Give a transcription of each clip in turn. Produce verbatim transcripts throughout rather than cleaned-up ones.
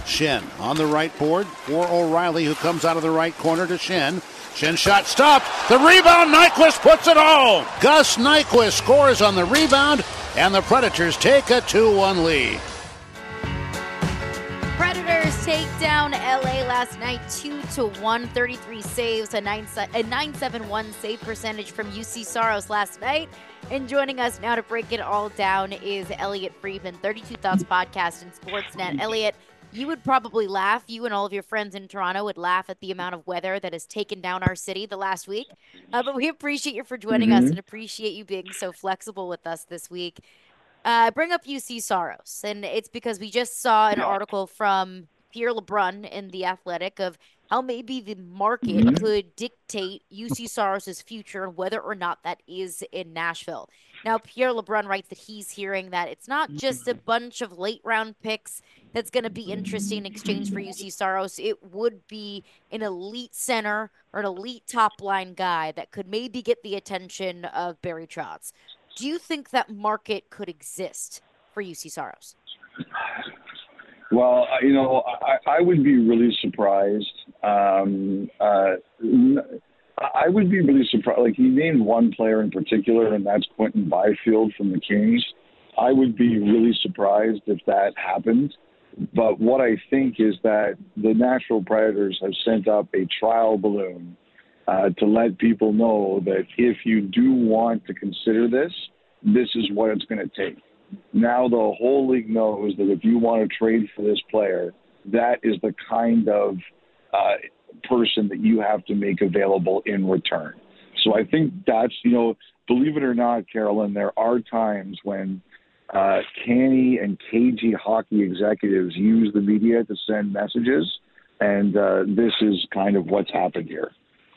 Schenn on the right board for O'Reilly, who comes out of the right corner to Schenn. Schenn shot stopped. The rebound, Nyquist puts it home. Gus Nyquist scores on the rebound, and the Predators take a two one lead. Predators take down L A last night two to one, thirty-three saves, a nine seventy-one save percentage from U C Saros last night. And joining us now to break it all down is Elliotte Friedman, thirty-two Thoughts podcast and Sportsnet. Elliotte, you would probably laugh, you and all of your friends in Toronto would laugh at the amount of weather that has taken down our city the last week. Uh, but we appreciate you for joining mm-hmm. us and appreciate you being so flexible with us this week. Uh, bring up U C Saros, and it's because we just saw an article from Pierre LeBrun in The Athletic of how maybe the market mm-hmm. could dictate U C Saros' future and whether or not that is in Nashville. Now, Pierre LeBrun writes that he's hearing that it's not just a bunch of late-round picks that's going to be interesting in exchange for U C Saros. It would be an elite center or an elite top-line guy that could maybe get the attention of Barry Trotz. Do you think that market could exist for U C Saros? Well, you know, I, I would be really surprised. Um, uh, I would be really surprised. Like, he named one player in particular, and that's Quentin Byfield from the Kings. I would be really surprised if that happened. But what I think is that the Nashville Predators have sent up a trial balloon Uh, to let people know that if you do want to consider this, this is what it's going to take. Now the whole league knows that if you want to trade for this player, that is the kind of uh, person that you have to make available in return. So I think that's, you know, believe it or not, Carolyn, there are times when uh, canny and cagey hockey executives use the media to send messages, and uh, this is kind of what's happened here.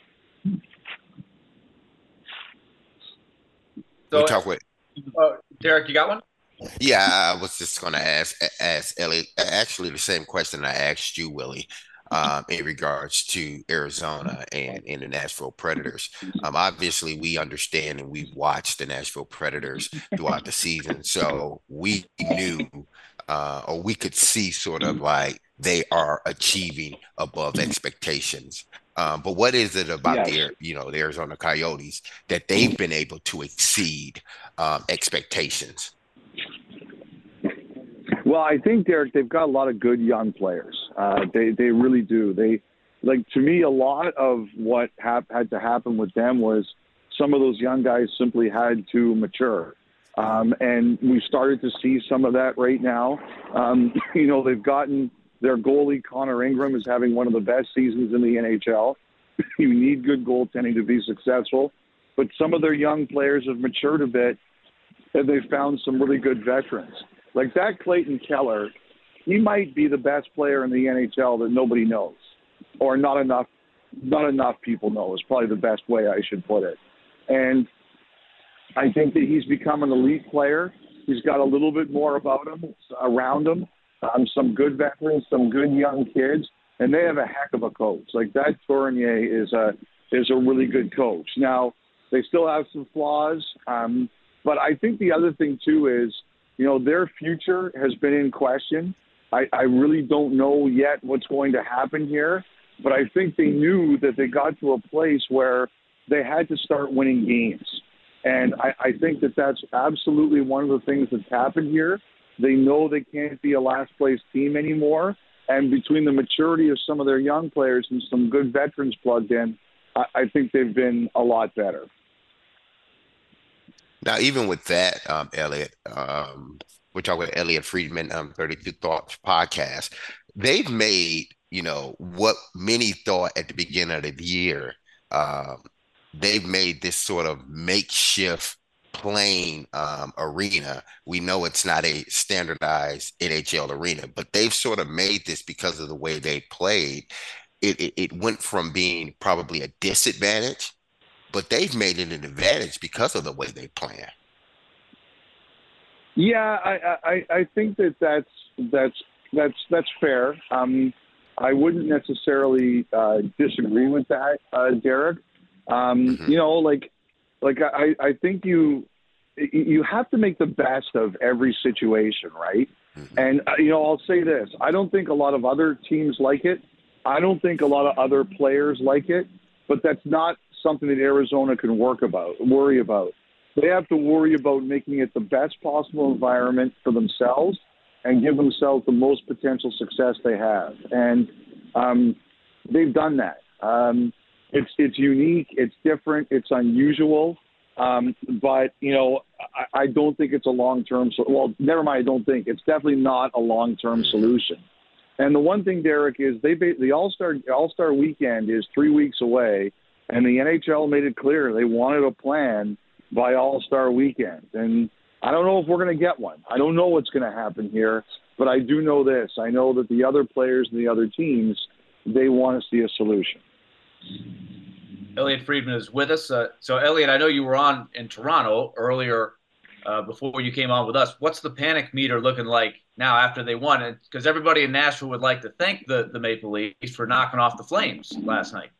So, talk with. Uh, Derek, you got one? Yeah, I was just going to ask ask Ellie actually the same question I asked you, Willie, um, in regards to Arizona and, and the Nashville Predators. Um, obviously, we understand and we've watched the Nashville Predators throughout the season, so we knew uh, or we could see sort of like they are achieving above expectations. Um, but what is it about yes. the, you know, the Arizona Coyotes that they've been able to exceed um, expectations? Well, I think, Derek, they've got a lot of good young players. Uh, they they really do. They like to me, a lot of what hap- had to happen with them was some of those young guys simply had to mature. Um, and we started to see some of that right now. Um, you know, they've gotten. Their goalie, Connor Ingram, is having one of the best seasons in the N H L. You need good goaltending to be successful. But some of their young players have matured a bit, and they've found some really good veterans. Like that Clayton Keller, he might be the best player in the N H L that nobody knows, or not enough not enough people know is probably the best way I should put it. And I think that he's become an elite player. He's got a little bit more about him, around him. Um, some good veterans, some good young kids, and they have a heck of a coach. Like that Tournier is a is a really good coach. Now they still have some flaws, um, but I think the other thing too is, you know, their future has been in question. I, I really don't know yet what's going to happen here, but I think they knew that they got to a place where they had to start winning games, and I, I think that that's absolutely one of the things that's happened here. They know they can't be a last-place team anymore, and between the maturity of some of their young players and some good veterans plugged in, I, I think they've been a lot better. Now, even with that, um, Elliotte, um, we're talking with Elliotte Friedman, um, thirty-two Thoughts podcast. They've made, you know, what many thought at the beginning of the year. Um, they've made this sort of makeshift playing um, arena. We know it's not a standardized N H L arena, but they've sort of made this because of the way they played. It, it, it went from being probably a disadvantage, but they've made it an advantage because of the way they play. Yeah, I, I, I think that that's that's that's that's fair. Um, I wouldn't necessarily uh, disagree with that, uh, Derek. Um, mm-hmm. You know, like like I, I think you you have to make the best of every situation, right? Mm-hmm. And, uh, you know, I'll say this. I don't think a lot of other teams like it. I don't think a lot of other players like it, but that's not something that Arizona can work about, worry about. They have to worry about making it the best possible environment for themselves and give themselves the most potential success they have. And um, they've done that. Um, it's it's unique, it's different, it's unusual. Um, but, you know, I, I don't think it's a long-term – well, never mind, I don't think. It's definitely not a long-term solution. And the one thing, Derek, is they the All-Star All-Star weekend is three weeks away, and the N H L made it clear they wanted a plan by All-Star weekend. And I don't know if we're going to get one. I don't know what's going to happen here, but I do know this. I know that the other players and the other teams, they want to see a solution. Elliotte Friedman is with us. Uh, so, Elliotte, I know you were on in Toronto earlier uh, before you came on with us. What's the panic meter looking like now after they won? Because everybody in Nashville would like to thank the, the Maple Leafs for knocking off the Flames last night.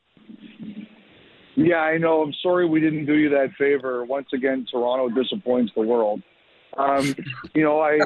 Yeah, I know. I'm sorry we didn't do you that favor. Once again, Toronto disappoints the world. Um, you know, I,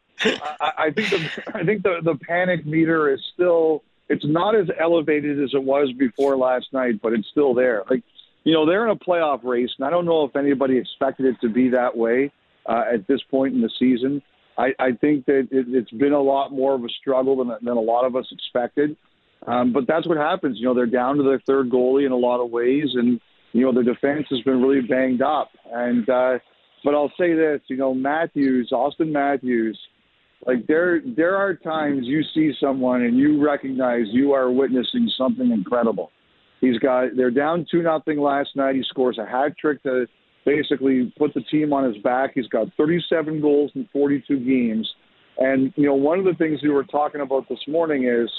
I I think the I think the, the panic meter is still. It's not as elevated as it was before last night, but it's still there. Like, you know, they're in a playoff race, and I don't know if anybody expected it to be that way uh, at this point in the season. I, I think that it, it's been a lot more of a struggle than, than a lot of us expected. Um, but that's what happens. You know, they're down to their third goalie in a lot of ways, and, you know, their defense has been really banged up. And uh, but I'll say this, you know, Matthews, Austin Matthews, like there, there are times you see someone and you recognize you are witnessing something incredible. He's got, they're down two nothing last night. He scores a hat trick to basically put the team on his back. He's got thirty-seven goals in forty-two games. And, you know, one of the things we were talking about this morning is,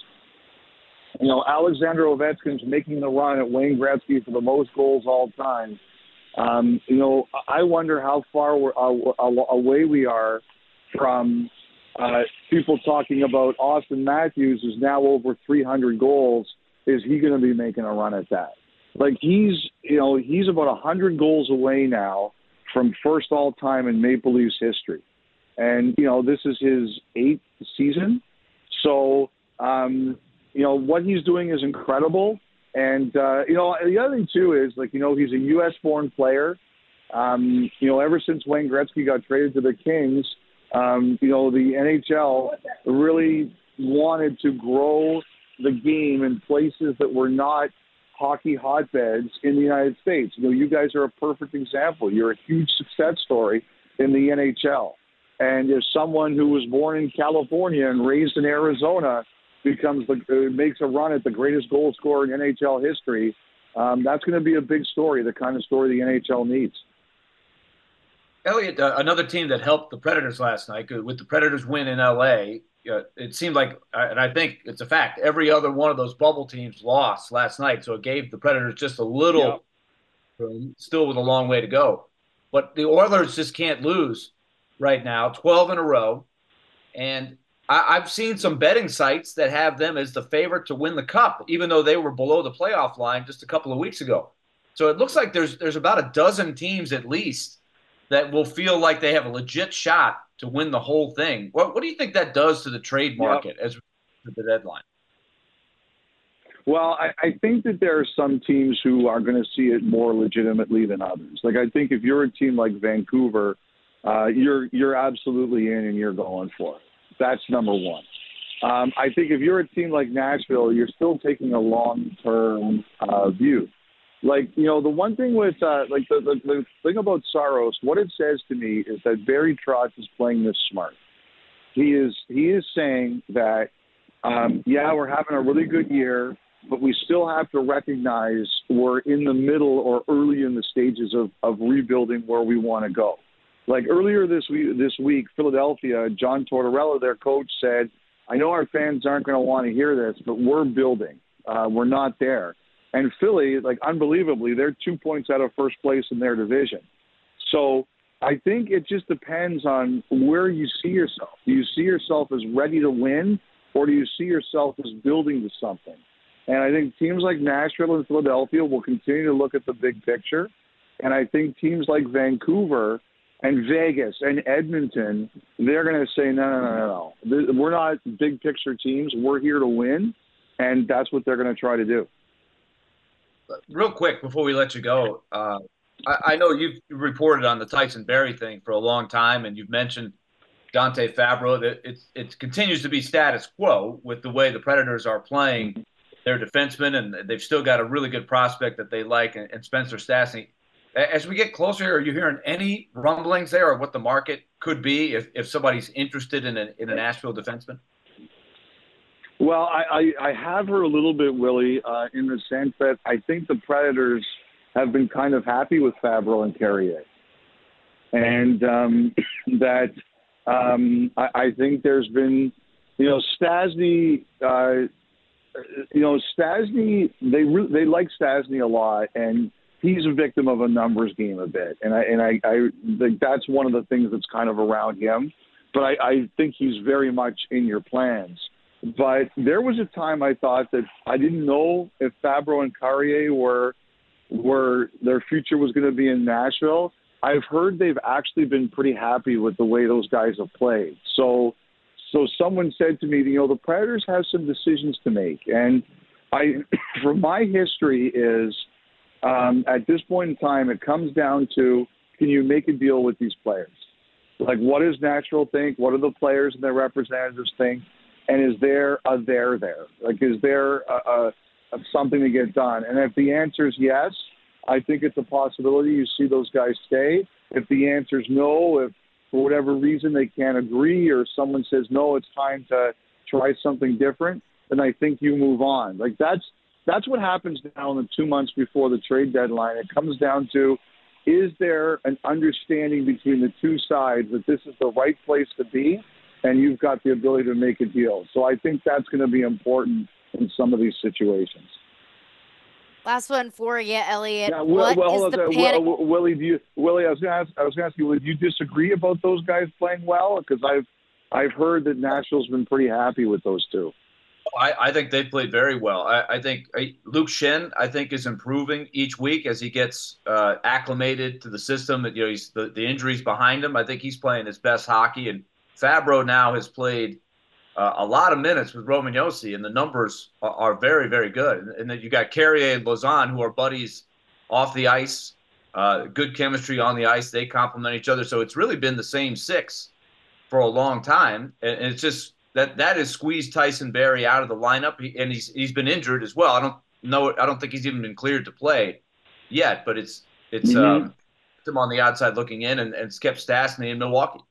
you know, Alexander Ovechkin's making the run at Wayne Gretzky for the most goals all time. Um, you know, I wonder how far we're, uh, away we are from Uh, people talking about Austin Matthews is now over three hundred goals. Is he going to be making a run at that? Like he's, you know, he's about one hundred goals away now from first all time in Maple Leafs history. And, you know, this is his eighth season. So, um, you know, what he's doing is incredible. And, uh, you know, the other thing too is like, you know, he's a U S born player. Um, you know, ever since Wayne Gretzky got traded to the Kings, Um, you know, the N H L really wanted to grow the game in places that were not hockey hotbeds in the United States. You know, you guys are a perfect example. You're a huge success story in the N H L. And if someone who was born in California and raised in Arizona becomes the, uh, makes a run at the greatest goal scorer in N H L history, um, that's going to be a big story, the kind of story the N H L needs. Elliotte, uh, another team that helped the Predators last night, with the Predators win in L A, uh, it seemed like, and I think it's a fact, every other one of those bubble teams lost last night, so it gave the Predators just a little room, still with a long way to go. But the Oilers just can't lose right now, twelve in a row, and I, I've seen some betting sites that have them as the favorite to win the Cup, even though they were below the playoff line just a couple of weeks ago. So it looks like there's there's about a dozen teams at least that will feel like they have a legit shot to win the whole thing. What what do you think that does to the trade market yep. as to the deadline? Well, I, I think that there are some teams who are going to see it more legitimately than others. Like I think if you're a team like Vancouver, uh, you're you're absolutely in and you're going for it. That's number one. Um, I think if you're a team like Nashville, you're still taking a long-term uh, view. Like, you know, the one thing with, uh, like, the, the, the thing about Saros, what it says to me is that Barry Trotz is playing this smart. He is he is saying that, um, yeah, we're having a really good year, but we still have to recognize we're in the middle or early in the stages of, of rebuilding where we want to go. Like, earlier this week, this week, Philadelphia, John Tortorella, their coach, said, I know our fans aren't going to want to hear this, but we're building. Uh, we're not there. And Philly, like, unbelievably, they're two points out of first place in their division. So I think it just depends on where you see yourself. Do you see yourself as ready to win, or do you see yourself as building to something? And I think teams like Nashville and Philadelphia will continue to look at the big picture. And I think teams like Vancouver and Vegas and Edmonton, they're going to say, no, no, no, no, no. We're not big picture teams. We're here to win, and that's what they're going to try to do. Real quick before we let you go, uh, I, I know you've reported on the Tyson Barrie thing for a long time, and you've mentioned Dante Fabro. That it it continues to be status quo with the way the Predators are playing their defensemen, and they've still got a really good prospect that they like, and, and Spencer Stastny. As we get closer, are you hearing any rumblings there of what the market could be if, if somebody's interested in a, in a Nashville defenseman? Well, I, I, I have heard a little bit, Willie, uh, in the sense that I think the Predators have been kind of happy with Fabro and Carrier. And um, that um, I, I think there's been, you know, Stastny, uh, you know, Stastny, they, re- they like Stastny a lot, and he's a victim of a numbers game a bit. And I, and I, I think that's one of the things that's kind of around him. But I, I think he's very much in your plans. But there was a time I thought that I didn't know if Fabro and Carrier were were their future was going to be in Nashville. I've heard they've actually been pretty happy with the way those guys have played. So, so someone said to me, you know, the Predators have some decisions to make, and I, from my history, is um, at this point in time, it comes down to, can you make a deal with these players? Like, what does Nashville think? What do the players and their representatives think? And is there a there there? Like, is there a, a, a something to get done? And if the answer is yes, I think it's a possibility you see those guys stay. If the answer is no, if for whatever reason they can't agree or someone says, no, it's time to try something different, then I think you move on. Like, that's that's what happens now in the two months before the trade deadline. It comes down to, is there an understanding between the two sides that this is the right place to be? And you've got the ability to make a deal. So I think that's going to be important in some of these situations. Last one for you, Elliot. Yeah, what well, is the uh, panic? Will, Willie, do you, Willie, I was going to ask, I was going to ask you, do you disagree about those guys playing well? Because I've, I've heard that Nashville's been pretty happy with those two. I, I think they've played very well. I, I think I, Luke Schenn, I think, is improving each week as he gets uh, acclimated to the system. You know, he's the, the injuries behind him. I think he's playing his best hockey, and Fabro now has played uh, a lot of minutes with Roman Josi, and the numbers are, are very, very good. And, and then you got Carrier and Lausanne, who are buddies off the ice, uh, good chemistry on the ice. They complement each other. So it's really been the same six for a long time. And, and it's just that that has squeezed Tyson Barrie out of the lineup, he, and he's he's been injured as well. I don't know. I don't think he's even been cleared to play yet, but it's it's mm-hmm. um, him on the outside looking in, and, and it's kept Stastny in Milwaukee.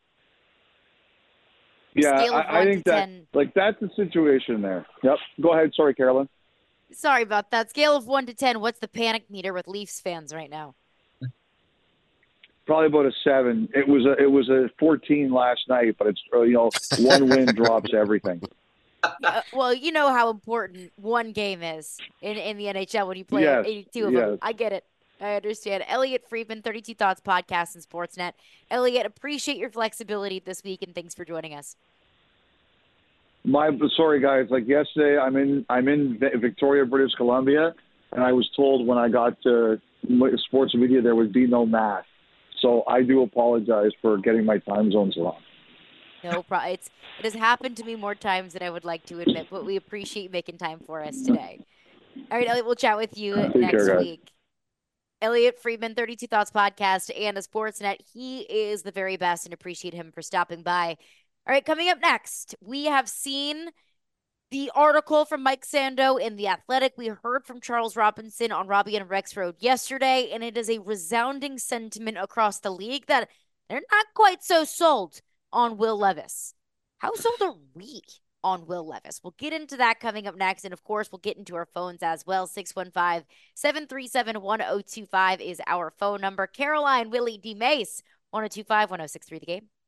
Yeah, I, I think that ten. like that's the situation there. Yep. Go ahead. Sorry, Carolyn. Sorry about that. Scale of one to ten. What's the panic meter with Leafs fans right now? Probably about a seven. It was a it was a fourteen last night, but it's you know one win drops everything. Uh, well, you know how important one game is in, in the N H L when you play yes, eighty-two of yes. them. I get it. I understand. Elliot Friedman, thirty-two Thoughts Podcast and Sportsnet. Elliot, appreciate your flexibility this week, and thanks for joining us. My sorry, guys. Like yesterday, I'm in I'm in Victoria, British Columbia, and I was told when I got to sports media there would be no math. So I do apologize for getting my time zones wrong. No problem. It's it has happened to me more times than I would like to admit, but we appreciate you making time for us today. All right, Elliot, we'll chat with you Take next care, week. Elliot Friedman, thirty-two Thoughts Podcast and a Sportsnet. He is the very best, and appreciate him for stopping by. All right, coming up next, we have seen the article from Mike Sando in The Athletic. We heard from Charles Robinson on Robbie and Rexroad yesterday, and it is a resounding sentiment across the league that they're not quite so sold on Will Levis. How sold are we on Will Levis? We'll get into that coming up next, and of course, we'll get into our phones as well. six one five, seven three seven, one oh two five is our phone number. Caroline, Willie, D. Mace, one oh two five, one oh six three The Game.